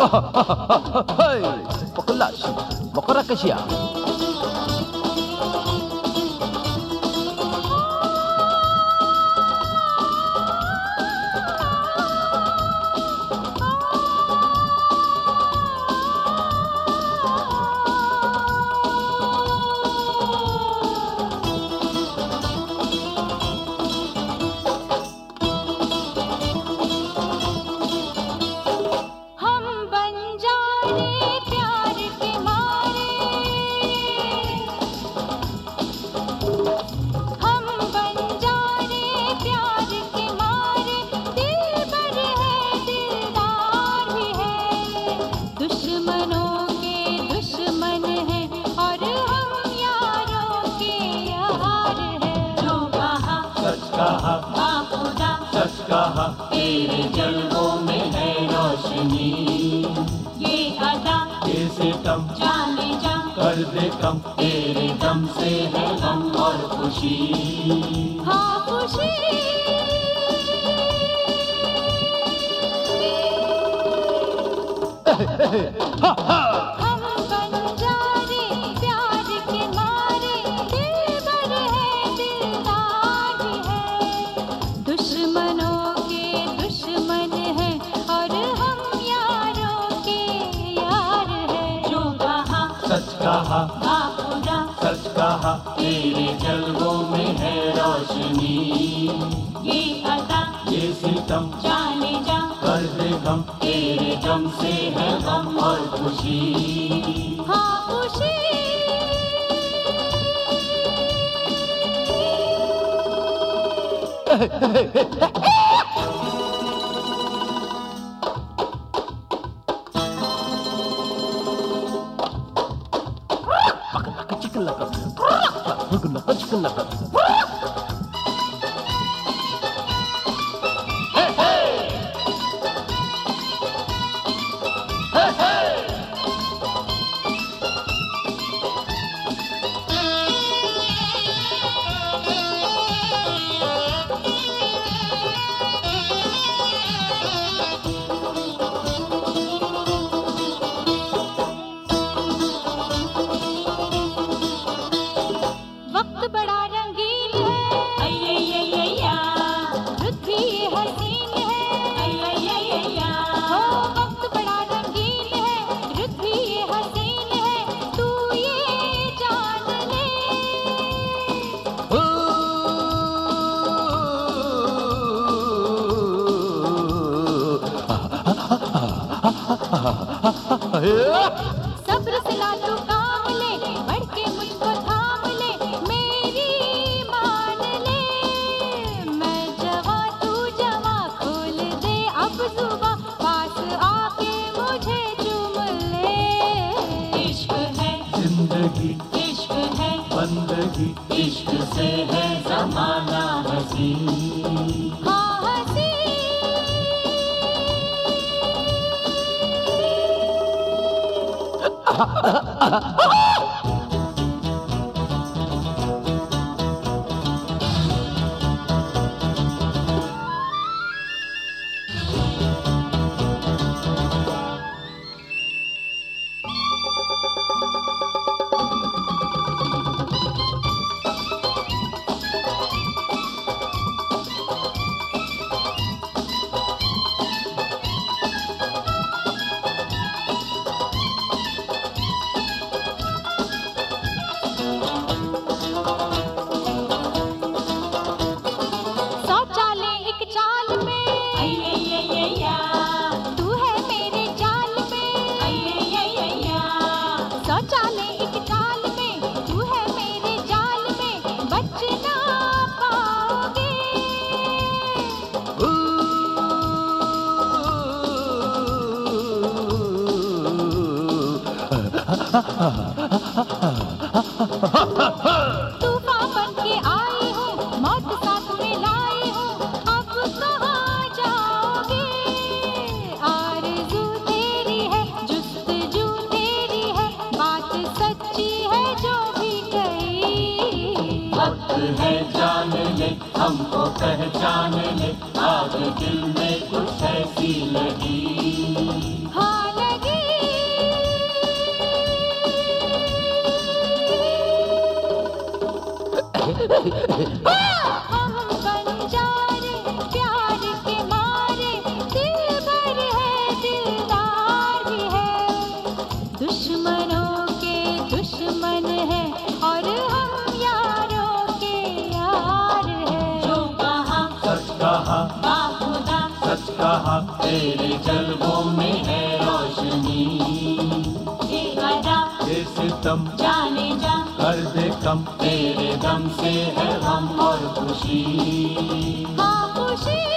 Hei, pokolash, mokora kashia. सच कहा तेरे जलवों में है रोशनी, ये अदा ये सितम जाने जा कर दे कम, तेरे दम से है गम और खुशी। हाँ खुशी सच कहा तेरे जलवों में है रोशनी, ये अदा ये सितम जाने जा कर दे गम, तेरे गम से है गम और खुशी। हाँ खुशी सब्र से ला तू काम ले, बढ़ के मुझको थाम ले, मेरी मान ले, मैं जवां तू जवां, खोल दे अब जुबां, पास आके मुझे चूम ले। इश्क है जिंदगी, इश्क है बंदगी, इश्क से है ज़माना हसी। हाँ हसी तूफान बन के आई हूँ, मौत साथ में लाई हूँ, अब कहाँ जाओगे? आरज़ू तेरी है, जुस्तजू तेरी है, बात सच्ची है जो भी कही। वक्त है जान ले, हमको पहचान ले, आग दिल में कुछ ऐसी लगी। हाँ लगी कहा, वाह खुदा, सच कहा, तेरे जलवों में है रोशनी। ये अदा, ये सितम, जाने जा, कर दे कम, तेरे दम से है गम और खुशी। हाँ खुशी